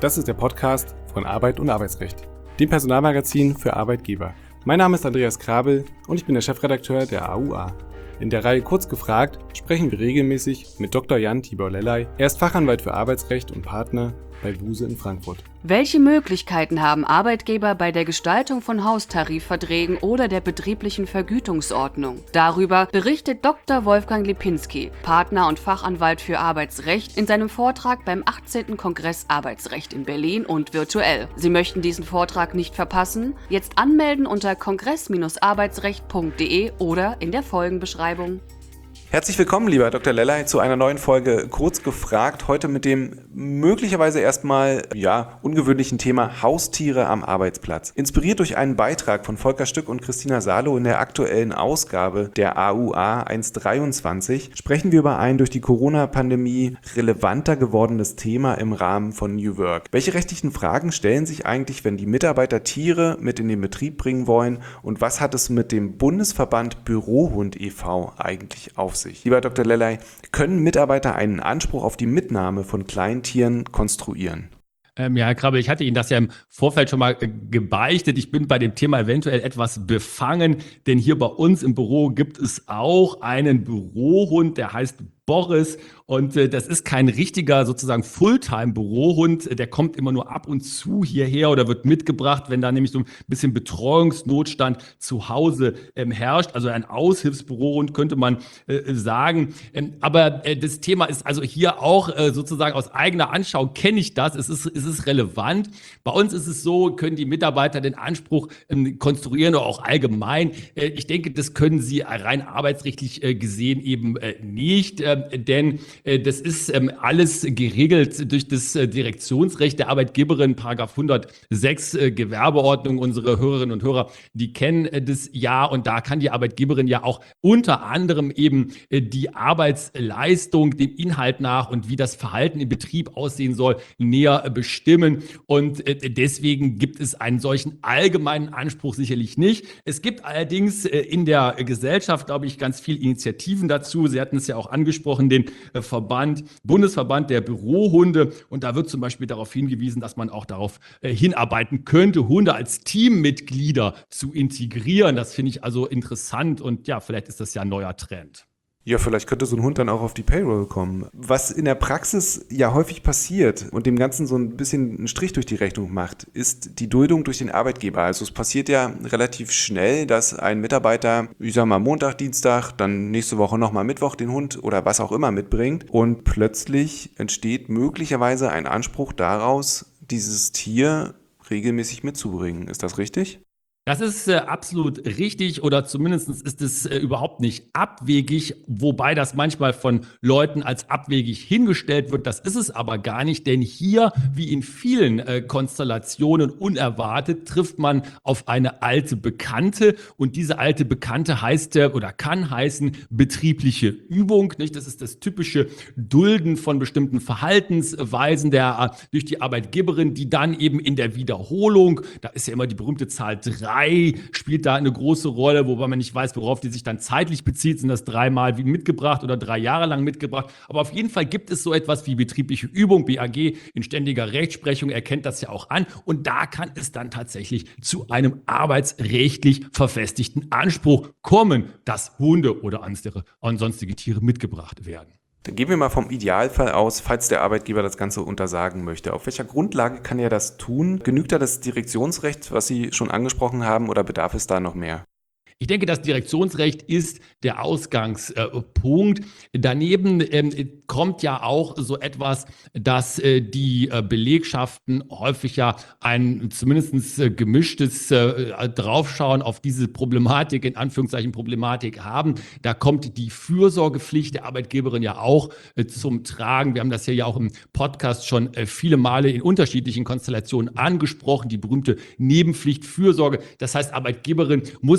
Das ist der Podcast von Arbeit und Arbeitsrecht, dem Personalmagazin für Arbeitgeber. Mein Name ist Andreas Krabel und ich bin der Chefredakteur der AUA. In der Reihe Kurz gefragt sprechen wir regelmäßig mit Dr. Jan Tibor Lellay. Er ist Fachanwalt für Arbeitsrecht und Partner bei Buse in Frankfurt. Welche Möglichkeiten haben Arbeitgeber bei der Gestaltung von Haustarifverträgen oder der betrieblichen Vergütungsordnung? Darüber berichtet Dr. Wolfgang Lipinski, Partner und Fachanwalt für Arbeitsrecht, in seinem Vortrag beim 18. Kongress Arbeitsrecht in Berlin und virtuell. Sie möchten diesen Vortrag nicht verpassen? Jetzt anmelden unter kongress-arbeitsrecht.de oder in der Folgenbeschreibung. Herzlich willkommen, lieber Dr. Lellay, zu einer neuen Folge Kurz gefragt. Heute mit dem möglicherweise erstmal ungewöhnlichen Thema Haustiere am Arbeitsplatz. Inspiriert durch einen Beitrag von Volker Stück und Christina Salo in der aktuellen Ausgabe der AUA 123 sprechen wir über ein durch die Corona-Pandemie relevanter gewordenes Thema im Rahmen von New Work. Welche rechtlichen Fragen stellen sich eigentlich, wenn die Mitarbeiter Tiere mit in den Betrieb bringen wollen, und was hat es mit dem Bundesverband Bürohund e.V. eigentlich auf sich? Lieber Dr. Lellay, können Mitarbeiter einen Anspruch auf die Mitnahme von Kleintieren konstruieren? Herr Krabbe, ich hatte Ihnen das ja im Vorfeld schon mal gebeichtet. Ich bin bei dem Thema eventuell etwas befangen, denn hier bei uns im Büro gibt es auch einen Bürohund, der heißt Boris, und das ist kein richtiger sozusagen Fulltime-Bürohund, der kommt immer nur ab und zu hierher oder wird mitgebracht, wenn da nämlich so ein bisschen Betreuungsnotstand zu Hause herrscht, also ein Aushilfsbürohund könnte man sagen, aber das Thema ist also hier auch sozusagen aus eigener Anschauung kenne ich das, es ist relevant. Bei uns ist es so, können die Mitarbeiter den Anspruch konstruieren oder auch allgemein, ich denke, das können sie rein arbeitsrechtlich gesehen eben nicht, denn das ist alles geregelt durch das Direktionsrecht der Arbeitgeberin, Paragraph 106 Gewerbeordnung. Unsere Hörerinnen und Hörer, die kennen das ja, und da kann die Arbeitgeberin ja auch unter anderem eben die Arbeitsleistung dem Inhalt nach und wie das Verhalten im Betrieb aussehen soll, näher bestimmen, und deswegen gibt es einen solchen allgemeinen Anspruch sicherlich nicht. Es gibt allerdings in der Gesellschaft, glaube ich, ganz viele Initiativen dazu. Sie hatten es ja auch angesprochen, den Bundesverband der Bürohunde, und da wird zum Beispiel darauf hingewiesen, dass man auch darauf hinarbeiten könnte, Hunde als Teammitglieder zu integrieren. Das finde ich also interessant, und ja, vielleicht ist das ja ein neuer Trend. Ja, vielleicht könnte so ein Hund dann auch auf die Payroll kommen. Was in der Praxis ja häufig passiert und dem Ganzen so ein bisschen einen Strich durch die Rechnung macht, ist die Duldung durch den Arbeitgeber. Also es passiert ja relativ schnell, dass ein Mitarbeiter, ich sag mal Montag, Dienstag, dann nächste Woche nochmal Mittwoch den Hund oder was auch immer mitbringt, und plötzlich entsteht möglicherweise ein Anspruch daraus, dieses Tier regelmäßig mitzubringen. Ist das richtig? Das ist absolut richtig, oder zumindest ist es überhaupt nicht abwegig, wobei das manchmal von Leuten als abwegig hingestellt wird. Das ist es aber gar nicht, denn hier, wie in vielen Konstellationen unerwartet, trifft man auf eine alte Bekannte, und diese alte Bekannte heißt oder kann heißen betriebliche Übung. Nicht? Das ist das typische Dulden von bestimmten Verhaltensweisen durch die Arbeitgeberin, die dann eben in der Wiederholung, da ist ja immer die berühmte Zahl 3, spielt da eine große Rolle, wobei man nicht weiß, worauf die sich dann zeitlich bezieht. Sind das 3 Mal mitgebracht oder 3 Jahre lang mitgebracht? Aber auf jeden Fall gibt es so etwas wie betriebliche Übung. BAG in ständiger Rechtsprechung erkennt das ja auch an. Und da kann es dann tatsächlich zu einem arbeitsrechtlich verfestigten Anspruch kommen, dass Hunde oder sonstige Tiere mitgebracht werden. Dann gehen wir mal vom Idealfall aus, falls der Arbeitgeber das Ganze untersagen möchte. Auf welcher Grundlage kann er das tun? Genügt da das Direktionsrecht, was Sie schon angesprochen haben, oder bedarf es da noch mehr? Ich denke, das Direktionsrecht ist der Ausgangspunkt. Daneben kommt ja auch so etwas, dass die Belegschaften häufig ja ein zumindest gemischtes Draufschauen auf diese Problematik, in Anführungszeichen Problematik haben. Da kommt die Fürsorgepflicht der Arbeitgeberin ja auch zum Tragen. Wir haben das hier ja auch im Podcast schon viele Male in unterschiedlichen Konstellationen angesprochen, die berühmte Nebenpflicht Fürsorge. Das heißt, Arbeitgeberin muss ja auch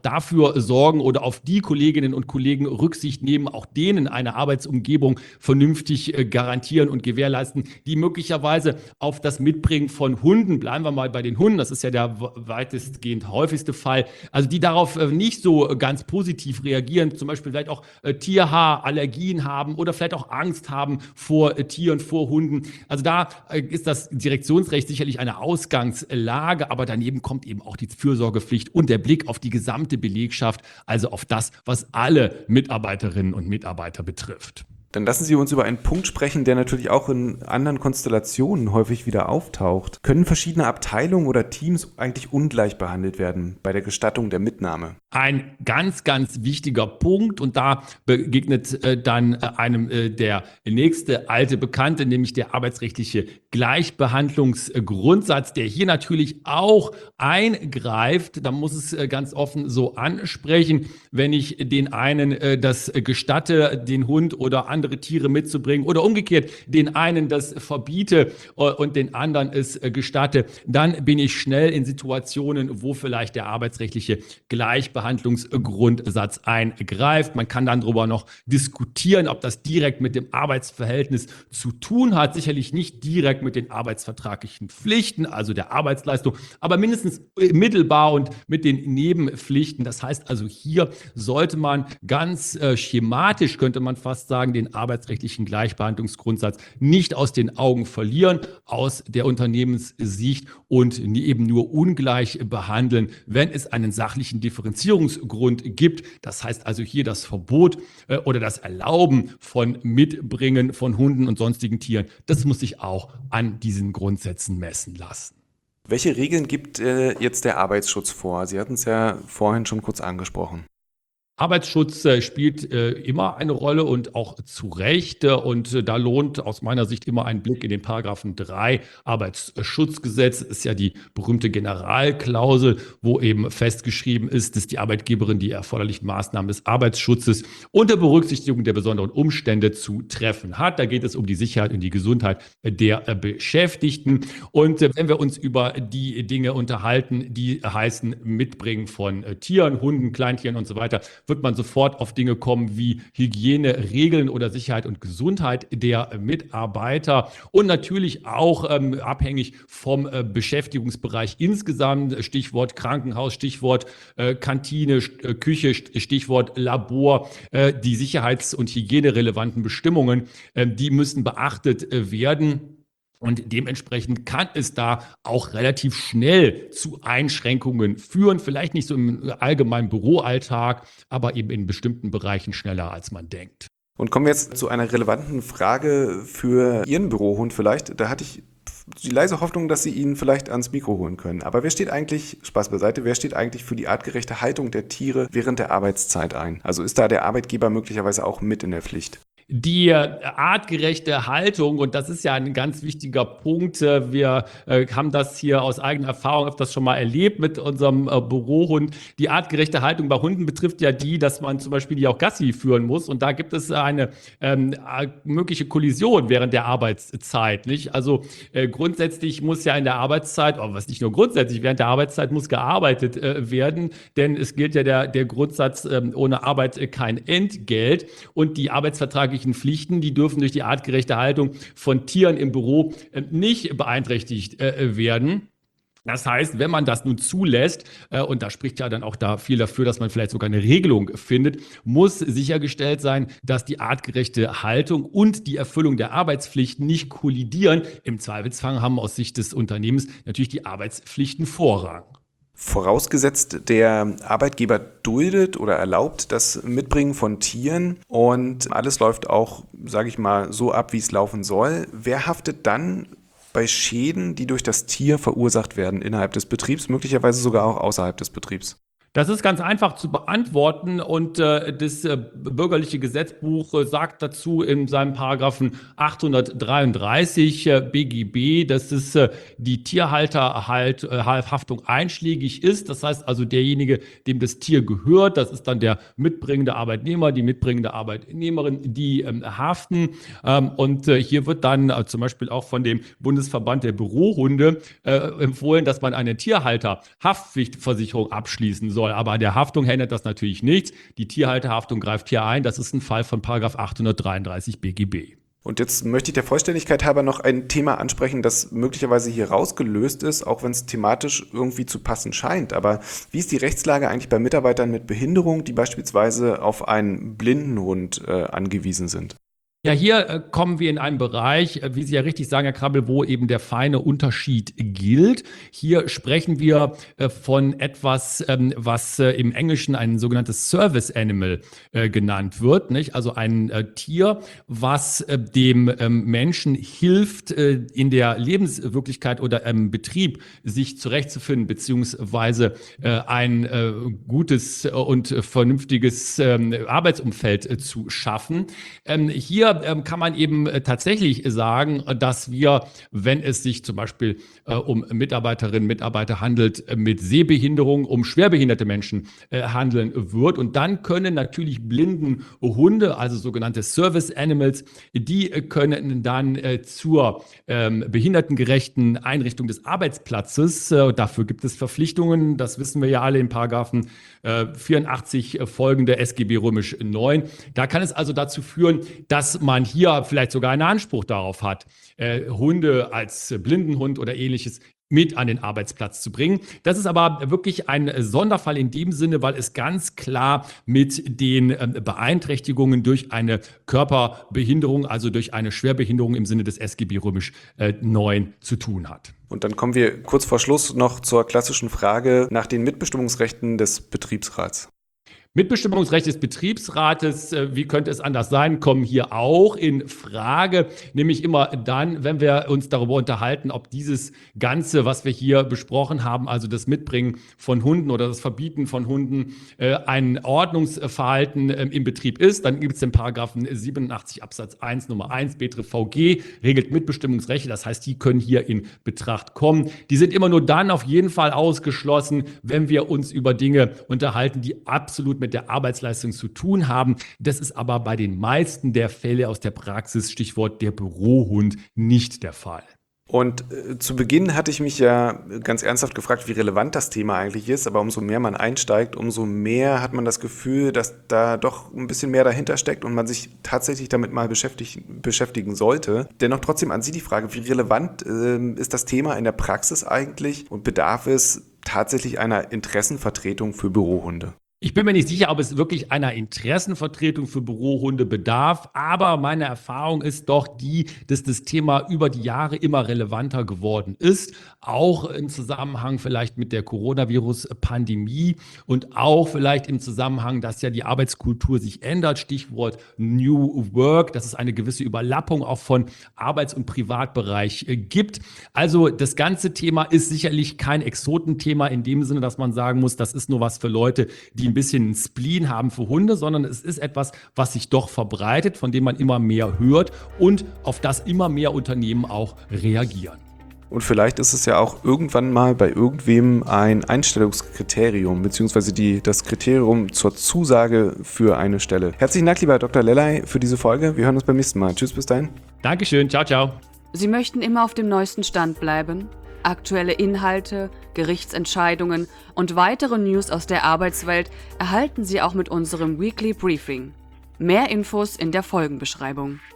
dafür sorgen oder auf die Kolleginnen und Kollegen Rücksicht nehmen, auch denen eine Arbeitsumgebung vernünftig garantieren und gewährleisten, die möglicherweise auf das Mitbringen von Hunden, bleiben wir mal bei den Hunden, das ist ja der weitestgehend häufigste Fall, also die darauf nicht so ganz positiv reagieren, zum Beispiel vielleicht auch Tierhaarallergien haben oder vielleicht auch Angst haben vor Tieren, vor Hunden. Also da ist das Direktionsrecht sicherlich eine Ausgangslage, aber daneben kommt eben auch die Fürsorgepflicht und der Blick auf die gesamte Belegschaft, also auf das, was alle Mitarbeiterinnen und Mitarbeiter betrifft. Dann lassen Sie uns über einen Punkt sprechen, der natürlich auch in anderen Konstellationen häufig wieder auftaucht. Können verschiedene Abteilungen oder Teams eigentlich ungleich behandelt werden bei der Gestattung der Mitnahme? Ein ganz, ganz wichtiger Punkt und da begegnet dann einem der nächste alte Bekannte, nämlich der arbeitsrechtliche Gleichbehandlungsgrundsatz, der hier natürlich auch eingreift. Da muss es ganz offen so ansprechen, wenn ich den einen das gestatte, den Hund oder andere Tiere mitzubringen oder umgekehrt den einen das verbiete und den anderen es gestatte, dann bin ich schnell in Situationen, wo vielleicht der arbeitsrechtliche Gleichbehandlungsgrundsatz eingreift. Man kann dann darüber noch diskutieren, ob das direkt mit dem Arbeitsverhältnis zu tun hat. Sicherlich nicht direkt mit den arbeitsvertraglichen Pflichten, also der Arbeitsleistung, aber mindestens mittelbar und mit den Nebenpflichten. Das heißt also, hier sollte man ganz schematisch, könnte man fast sagen, den arbeitsrechtlichen Gleichbehandlungsgrundsatz nicht aus den Augen verlieren, aus der Unternehmenssicht und eben nur ungleich behandeln, wenn es einen sachlichen Differenzierungsgrund gibt. Das heißt also hier das Verbot oder das Erlauben von Mitbringen von Hunden und sonstigen Tieren, das muss sich auch an diesen Grundsätzen messen lassen. Welche Regeln gibt jetzt der Arbeitsschutz vor? Sie hatten es ja vorhin schon kurz angesprochen. Arbeitsschutz spielt immer eine Rolle und auch zu Recht. Und da lohnt aus meiner Sicht immer ein Blick in den Paragraphen 3 Arbeitsschutzgesetz. Ist ja die berühmte Generalklausel, wo eben festgeschrieben ist, dass die Arbeitgeberin die erforderlichen Maßnahmen des Arbeitsschutzes unter Berücksichtigung der besonderen Umstände zu treffen hat. Da geht es um die Sicherheit und die Gesundheit der Beschäftigten. Und wenn wir uns über die Dinge unterhalten, die heißen Mitbringen von Tieren, Hunden, Kleintieren und so weiter, wird man sofort auf Dinge kommen wie Hygieneregeln oder Sicherheit und Gesundheit der Mitarbeiter und natürlich auch abhängig vom Beschäftigungsbereich insgesamt, Stichwort Krankenhaus, Stichwort Kantine, Küche, Stichwort Labor, die sicherheits- und hygienerelevanten Bestimmungen, die müssen beachtet werden. Und dementsprechend kann es da auch relativ schnell zu Einschränkungen führen. Vielleicht nicht so im allgemeinen Büroalltag, aber eben in bestimmten Bereichen schneller, als man denkt. Und kommen wir jetzt zu einer relevanten Frage für Ihren Bürohund vielleicht. Da hatte ich die leise Hoffnung, dass Sie ihn vielleicht ans Mikro holen können. Aber wer steht eigentlich, Spaß beiseite, wer steht eigentlich für die artgerechte Haltung der Tiere während der Arbeitszeit ein? Also ist da der Arbeitgeber möglicherweise auch mit in der Pflicht? Die artgerechte Haltung, und das ist ja ein ganz wichtiger Punkt, wir haben das hier aus eigener Erfahrung öfters schon mal erlebt mit unserem Bürohund. Die artgerechte Haltung bei Hunden betrifft ja die, dass man zum Beispiel die auch Gassi führen muss. Und da gibt es eine mögliche Kollision während der Arbeitszeit. Nicht? Also grundsätzlich muss ja in der Arbeitszeit, aber was nicht nur grundsätzlich, während der Arbeitszeit muss gearbeitet werden, denn es gilt ja der Grundsatz, ohne Arbeit kein Entgelt. Und die arbeitsvertraglichen Pflichten, die dürfen durch die artgerechte Haltung von Tieren im Büro nicht beeinträchtigt werden. Das heißt, wenn man das nun zulässt, und da spricht ja dann auch da viel dafür, dass man vielleicht sogar eine Regelung findet, muss sichergestellt sein, dass die artgerechte Haltung und die Erfüllung der Arbeitspflichten nicht kollidieren. Im Zweifelsfall haben aus Sicht des Unternehmens natürlich die Arbeitspflichten Vorrang. Vorausgesetzt, der Arbeitgeber duldet oder erlaubt das Mitbringen von Tieren und alles läuft auch, sage ich mal, so ab, wie es laufen soll. Wer haftet dann bei Schäden, die durch das Tier verursacht werden innerhalb des Betriebs, möglicherweise sogar auch außerhalb des Betriebs? Das ist ganz einfach zu beantworten und das bürgerliche Gesetzbuch sagt dazu in seinem Paragraphen 833 BGB, dass es die Tierhalterhaftung einschlägig ist. Das heißt also, derjenige, dem das Tier gehört, das ist dann der mitbringende Arbeitnehmer, die mitbringende Arbeitnehmerin, die haften. Und hier wird dann zum Beispiel auch von dem Bundesverband der Bürohunde empfohlen, dass man eine Tierhalterhaftpflichtversicherung abschließen soll. soll. Aber an der Haftung ändert das natürlich nichts. Die Tierhalterhaftung greift hier ein. Das ist ein Fall von § 833 BGB. Und jetzt möchte ich der Vollständigkeit halber noch ein Thema ansprechen, das möglicherweise hier rausgelöst ist, auch wenn es thematisch irgendwie zu passen scheint. Aber wie ist die Rechtslage eigentlich bei Mitarbeitern mit Behinderung, die beispielsweise auf einen Blindenhund angewiesen sind? Ja, hier kommen wir in einen Bereich, wie Sie ja richtig sagen, Herr Krabbel, wo eben der feine Unterschied gilt. Hier sprechen wir von etwas, was im Englischen ein sogenanntes Service Animal genannt wird, nicht? Also ein Tier, was dem Menschen hilft, in der Lebenswirklichkeit oder im Betrieb sich zurechtzufinden, beziehungsweise ein gutes und vernünftiges Arbeitsumfeld zu schaffen. Hier kann man eben tatsächlich sagen, dass wir, wenn es sich zum Beispiel um Mitarbeiterinnen und Mitarbeiter handelt mit Sehbehinderung, um schwerbehinderte Menschen handeln wird. Und dann können natürlich Blindenhunde, also sogenannte Service Animals, die können dann zur behindertengerechten Einrichtung des Arbeitsplatzes, dafür gibt es Verpflichtungen, das wissen wir ja alle in Paragraphen 84 folgende SGB römisch 9. Da kann es also dazu führen, dass man hier vielleicht sogar einen Anspruch darauf hat, Hunde als Blindenhund oder ähnliches mit an den Arbeitsplatz zu bringen. Das ist aber wirklich ein Sonderfall in dem Sinne, weil es ganz klar mit den Beeinträchtigungen durch eine Körperbehinderung, also durch eine Schwerbehinderung im Sinne des SGB römisch 9 zu tun hat. Und dann kommen wir kurz vor Schluss noch zur klassischen Frage nach den Mitbestimmungsrechten des Betriebsrats. Mitbestimmungsrecht des Betriebsrates, wie könnte es anders sein, kommen hier auch in Frage, nämlich immer dann, wenn wir uns darüber unterhalten, ob dieses Ganze, was wir hier besprochen haben, also das Mitbringen von Hunden oder das Verbieten von Hunden, ein Ordnungsverhalten im Betrieb ist. Dann gibt es den Paragraphen 87 Absatz 1 Nummer 1 BetreVG, regelt Mitbestimmungsrechte, das heißt, die können hier in Betracht kommen. Die sind immer nur dann auf jeden Fall ausgeschlossen, wenn wir uns über Dinge unterhalten, die absolut mit der Arbeitsleistung zu tun haben. Das ist aber bei den meisten der Fälle aus der Praxis, Stichwort der Bürohund, nicht der Fall. Und zu Beginn hatte ich mich ja ganz ernsthaft gefragt, wie relevant das Thema eigentlich ist, aber umso mehr man einsteigt, umso mehr hat man das Gefühl, dass da doch ein bisschen mehr dahinter steckt und man sich tatsächlich damit mal beschäftigen sollte. Dennoch trotzdem an Sie die Frage, wie relevant ist das Thema in der Praxis eigentlich und bedarf es tatsächlich einer Interessenvertretung für Bürohunde? Ich bin mir nicht sicher, ob es wirklich einer Interessenvertretung für Bürohunde bedarf, aber meine Erfahrung ist doch die, dass das Thema über die Jahre immer relevanter geworden ist, auch im Zusammenhang vielleicht mit der Coronavirus-Pandemie und auch vielleicht im Zusammenhang, dass ja die Arbeitskultur sich ändert, Stichwort New Work, dass es eine gewisse Überlappung auch von Arbeits- und Privatbereich gibt. Also das ganze Thema ist sicherlich kein Exotenthema in dem Sinne, dass man sagen muss, das ist nur was für Leute, die ein bisschen einen Spleen haben für Hunde, sondern es ist etwas, was sich doch verbreitet, von dem man immer mehr hört und auf das immer mehr Unternehmen auch reagieren. Und vielleicht ist es ja auch irgendwann mal bei irgendwem ein Einstellungskriterium, beziehungsweise das Kriterium zur Zusage für eine Stelle. Herzlichen Dank, lieber Herr Dr. Lellay, für diese Folge. Wir hören uns beim nächsten Mal. Tschüss, bis dahin. Dankeschön, ciao, ciao. Sie möchten immer auf dem neuesten Stand bleiben? Aktuelle Inhalte, Gerichtsentscheidungen und weitere News aus der Arbeitswelt erhalten Sie auch mit unserem Weekly Briefing. Mehr Infos in der Folgenbeschreibung.